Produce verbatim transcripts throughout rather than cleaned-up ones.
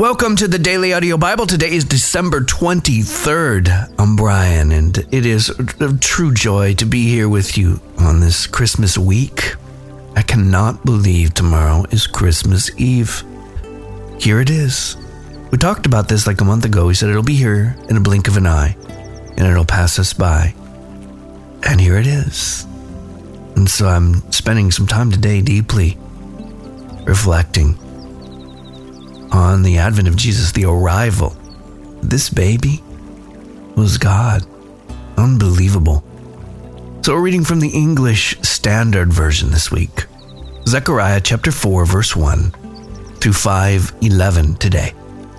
Welcome to the Daily Audio Bible. Today is December twenty-third. I'm Brian, and it is a true joy to be here with you on this Christmas week. I cannot believe tomorrow is Christmas Eve. Here it is. We talked about this like a month ago. We said it'll be here in a blink of an eye, and it'll pass us by. And here it is. And so I'm spending some time today deeply reflecting on the advent of Jesus, the arrival. This baby was God. Unbelievable. So we're reading from the English Standard Version this week. Zechariah chapter four, verse one through five eleven today.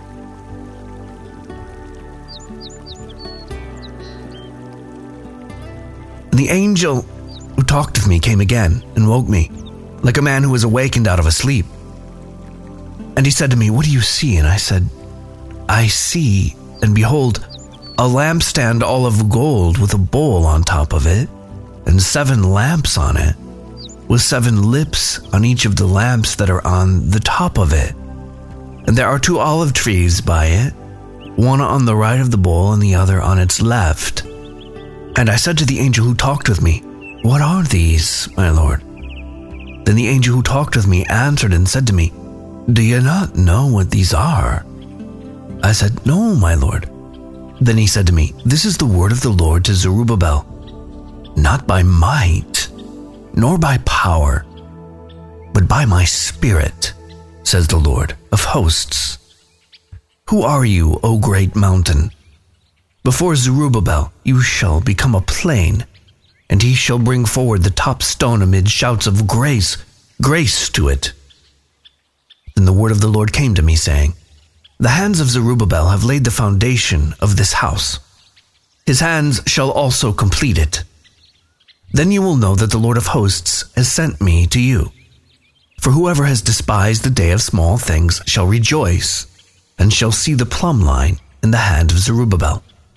And the angel who talked with me came again and woke me, like a man who was awakened out of a sleep. And he said to me, "What do you see?" And I said, "I see, and behold, a lampstand all of gold with a bowl on top of it, and seven lamps on it, with seven lips on each of the lamps that are on the top of it. And there are two olive trees by it, one on the right of the bowl and the other on its left." And I said to the angel who talked with me, "What are these, my Lord?" Then the angel who talked with me answered and said to me, "Do you not know what these are?" I said, "No, my Lord." Then he said to me, "This is the word of the Lord to Zerubbabel. Not by might, nor by power, but by my Spirit, says the Lord of hosts. Who are you, O great mountain? Before Zerubbabel you shall become a plain, and he shall bring forward the top stone amid shouts of grace, grace to it." Then the word of the Lord came to me, saying, "The hands of Zerubbabel have laid the foundation of this house. His hands shall also complete it. Then you will know that the Lord of hosts has sent me to you. For whoever has despised the day of small things shall rejoice, and shall see the plumb line in the hand of Zerubbabel.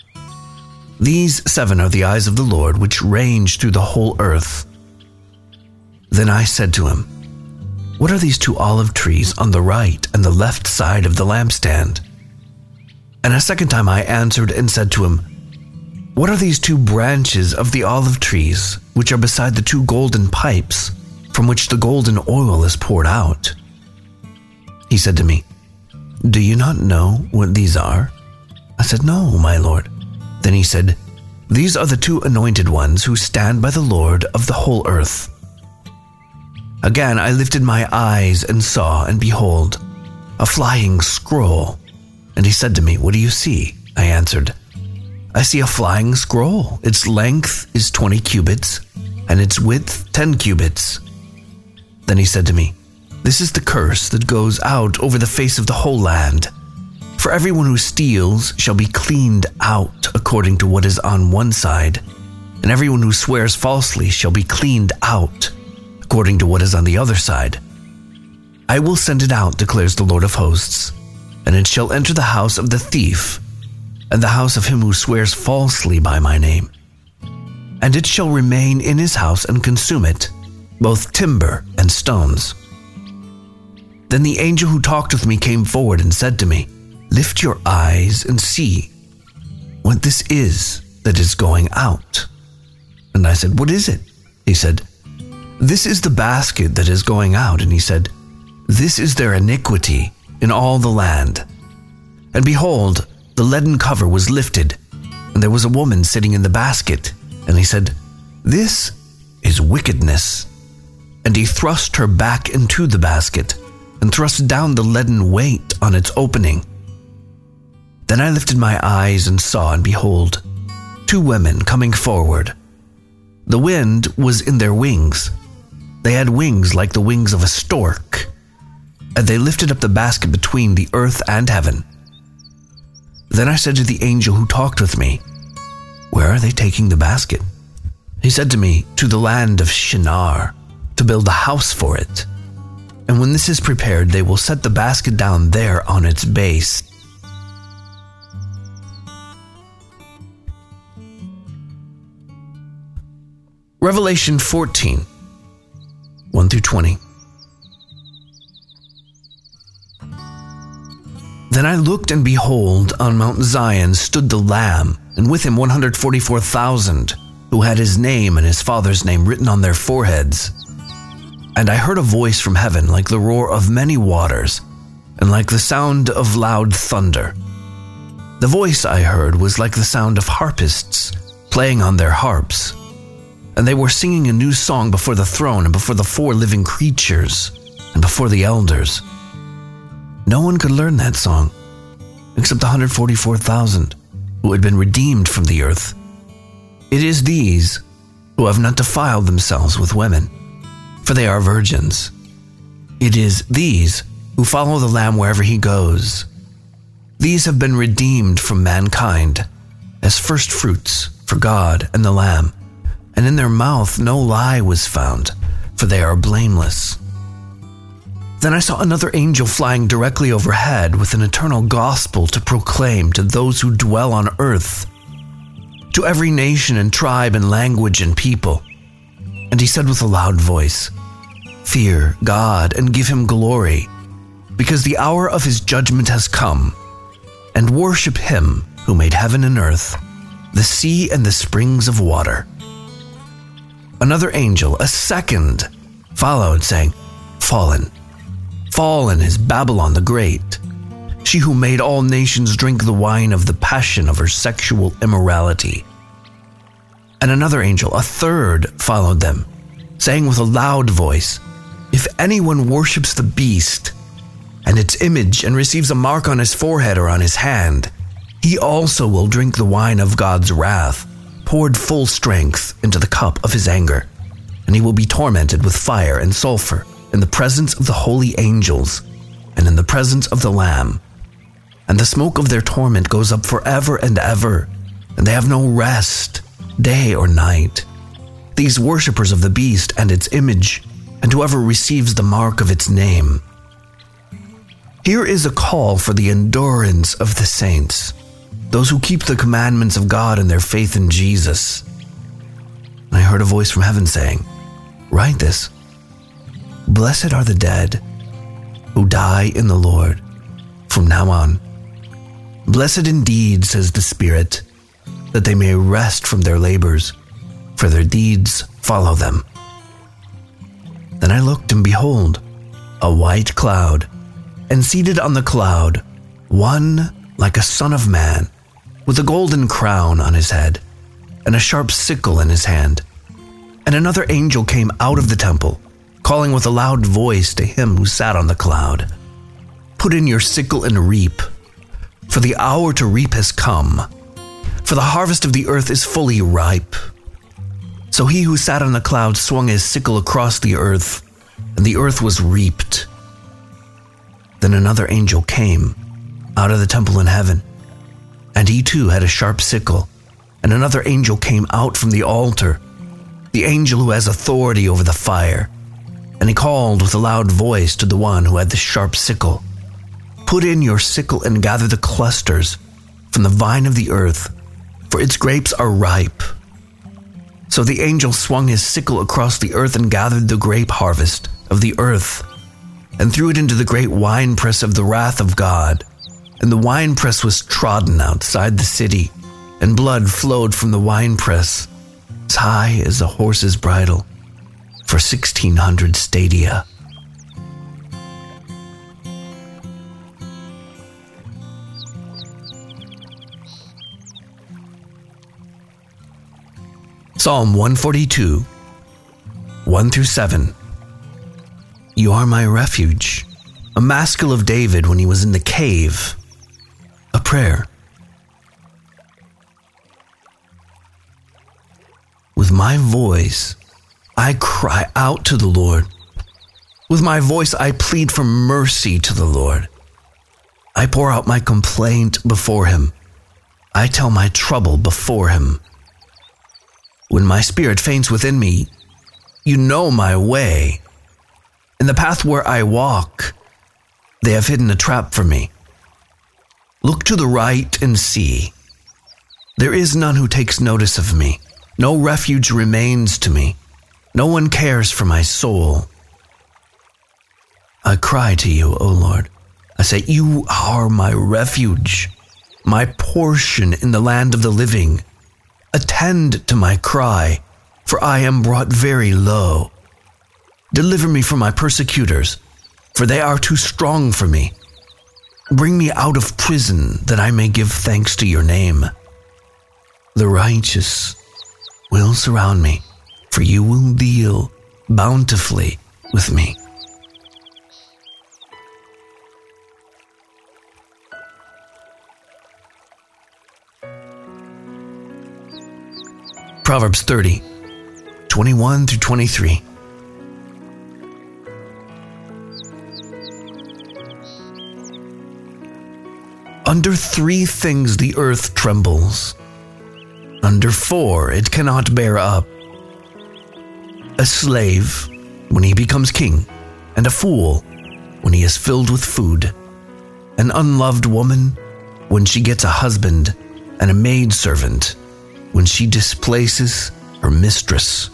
These seven are the eyes of the Lord, which range through the whole earth." Then I said to him, "What are these two olive trees on the right and the left side of the lampstand?" And a second time I answered and said to him, "What are these two branches of the olive trees, which are beside the two golden pipes, from which the golden oil is poured out?" He said to me, "Do you not know what these are?" I said, "No, my Lord." Then he said, "These are the two anointed ones who stand by the Lord of the whole earth." Again I lifted my eyes and saw, and behold, a flying scroll. And he said to me, "What do you see?" I answered, "I see a flying scroll. Its length is twenty cubits, and its width ten cubits." Then he said to me, "This is the curse that goes out over the face of the whole land. For everyone who steals shall be cleaned out according to what is on one side, and everyone who swears falsely shall be cleaned out according to what is on the other side. I will send it out, declares the Lord of hosts, and it shall enter the house of the thief, and the house of him who swears falsely by my name. And it shall remain in his house and consume it, both timber and stones." Then the angel who talked with me came forward and said to me, "Lift your eyes and see what this is that is going out." And I said, "What is it?" He said, "This is the basket that is going out." And he said, "This is their iniquity in all the land." And behold, the leaden cover was lifted, and there was a woman sitting in the basket. And he said, "This is wickedness." And he thrust her back into the basket, and thrust down the leaden weight on its opening. Then I lifted my eyes and saw, and behold, two women coming forward. The wind was in their wings. They had wings like the wings of a stork, and they lifted up the basket between the earth and heaven. Then I said to the angel who talked with me, "Where are they taking the basket?" He said to me, "To the land of Shinar, to build a house for it. And when this is prepared, they will set the basket down there on its base." Revelation fourteen, one through twenty. Then I looked, and behold, on Mount Zion stood the Lamb, and with him one hundred forty-four thousand, who had his name and his Father's name written on their foreheads. And I heard a voice from heaven like the roar of many waters, and like the sound of loud thunder. The voice I heard was like the sound of harpists playing on their harps, and they were singing a new song before the throne and before the four living creatures and before the elders. No one could learn that song except the one hundred forty-four thousand who had been redeemed from the earth. It is these who have not defiled themselves with women, for they are virgins. It is these who follow the Lamb wherever he goes. These have been redeemed from mankind as first fruits for God and the Lamb, and in their mouth no lie was found, for they are blameless. Then I saw another angel flying directly overhead with an eternal gospel to proclaim to those who dwell on earth, to every nation and tribe and language and people. And he said with a loud voice, "Fear God and give him glory, because the hour of his judgment has come, and worship him who made heaven and earth, the sea and the springs of water." Another angel, a second, followed, saying, "Fallen, fallen is Babylon the Great, she who made all nations drink the wine of the passion of her sexual immorality." And another angel, a third, followed them, saying with a loud voice, "If anyone worships the beast and its image and receives a mark on his forehead or on his hand, he also will drink the wine of God's wrath, poured full strength into the cup of his anger, and he will be tormented with fire and sulfur in the presence of the holy angels and in the presence of the Lamb. And the smoke of their torment goes up forever and ever, and they have no rest, day or night. These worshippers of the beast and its image, and whoever receives the mark of its name." Here is a call for the endurance of the saints, those who keep the commandments of God and their faith in Jesus. And I heard a voice from heaven saying, "Write this. Blessed are the dead who die in the Lord from now on. Blessed indeed, says the Spirit, that they may rest from their labors, for their deeds follow them." Then I looked, and behold, a white cloud, and seated on the cloud, one like a son of man, with a golden crown on his head, and a sharp sickle in his hand. And another angel came out of the temple, calling with a loud voice to him who sat on the cloud, "Put in your sickle and reap, for the hour to reap has come, for the harvest of the earth is fully ripe." So he who sat on the cloud swung his sickle across the earth, and the earth was reaped. Then another angel came out of the temple in heaven, and he too had a sharp sickle, and another angel came out from the altar, the angel who has authority over the fire, and he called with a loud voice to the one who had the sharp sickle, "Put in your sickle and gather the clusters from the vine of the earth, for its grapes are ripe." So the angel swung his sickle across the earth and gathered the grape harvest of the earth, and threw it into the great winepress of the wrath of God. And the winepress was trodden outside the city, and blood flowed from the winepress as high as a horse's bridle for sixteen hundred stadia. Psalm one forty-two, one through seven. You are my refuge, a maskil of David when he was in the cave. A prayer. With my voice, I cry out to the Lord. With my voice, I plead for mercy to the Lord. I pour out my complaint before him. I tell my trouble before him. When my spirit faints within me, you know my way. In the path where I walk, they have hidden a trap for me. Look to the right and see. There is none who takes notice of me. No refuge remains to me. No one cares for my soul. I cry to you, O Lord, a say, you are my refuge, my portion in the land of the living. Attend to my cry, for I am brought very low. Deliver me from my persecutors, for they are too strong for me. Bring me out of prison, that I may give thanks to your name. The righteous will surround me, for you will deal bountifully with me. Proverbs thirty, twenty-one through twenty-three. Under three things the earth trembles. Under four it cannot bear up. A slave when he becomes king, and a fool when he is filled with food. An unloved woman when she gets a husband, and a maidservant when she displaces her mistress.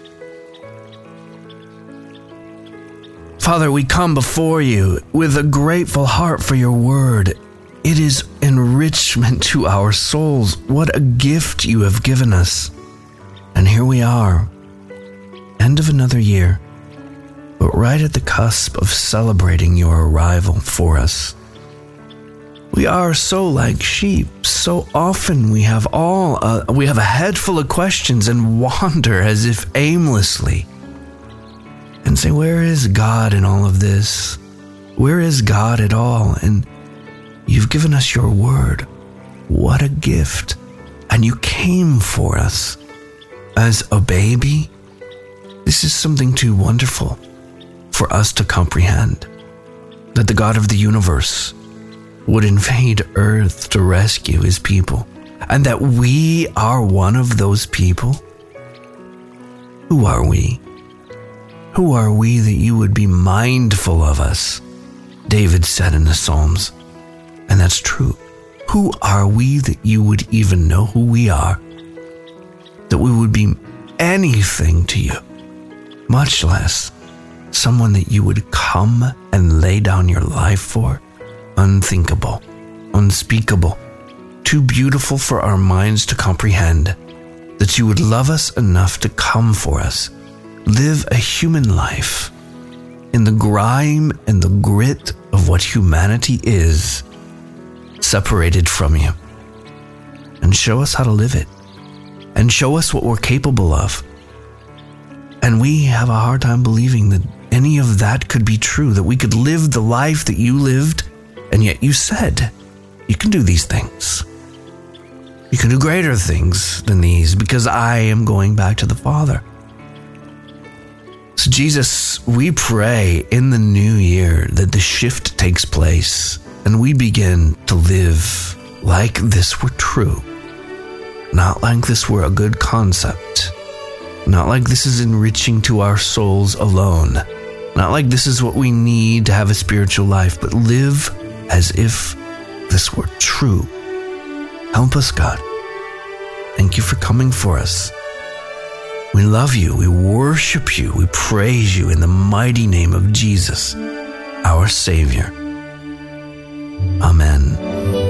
Father, we come before you with a grateful heart for your word. It is enrichment to our souls. What a gift you have given us. And here we are, end of another year, but right at the cusp of celebrating your arrival for us. We are so like sheep. So often we have all uh, we have a head full of questions and wander as if aimlessly and say, where is God in all of this? Where is God at all? And you've given us your word. What a gift. And you came for us as a baby. This is something too wonderful for us to comprehend, that the God of the universe would invade earth to rescue his people, and that we are one of those people. Who are we? Who are we that you would be mindful of us? David said in the Psalms, and that's true. Who are we that you would even know who we are? That we would be anything to you, much less someone that you would come and lay down your life for? Unthinkable, unspeakable, too beautiful for our minds to comprehend, that you would love us enough to come for us, live a human life in the grime and the grit of what humanity is, separated from you, and show us how to live it, and show us what we're capable of. And we have a hard time believing that any of that could be true, that we could live the life that you lived. And yet you said, you can do these things. You can do greater things than these because I am going back to the Father. So Jesus, we pray in the new year that the shift takes place and we begin to live like this were true. Not like this were a good concept. Not like this is enriching to our souls alone. Not like this is what we need to have a spiritual life, but live as if this were true. Help us, God. Thank you for coming for us. We love you. We worship you. We praise you in the mighty name of Jesus, our Savior. Amen.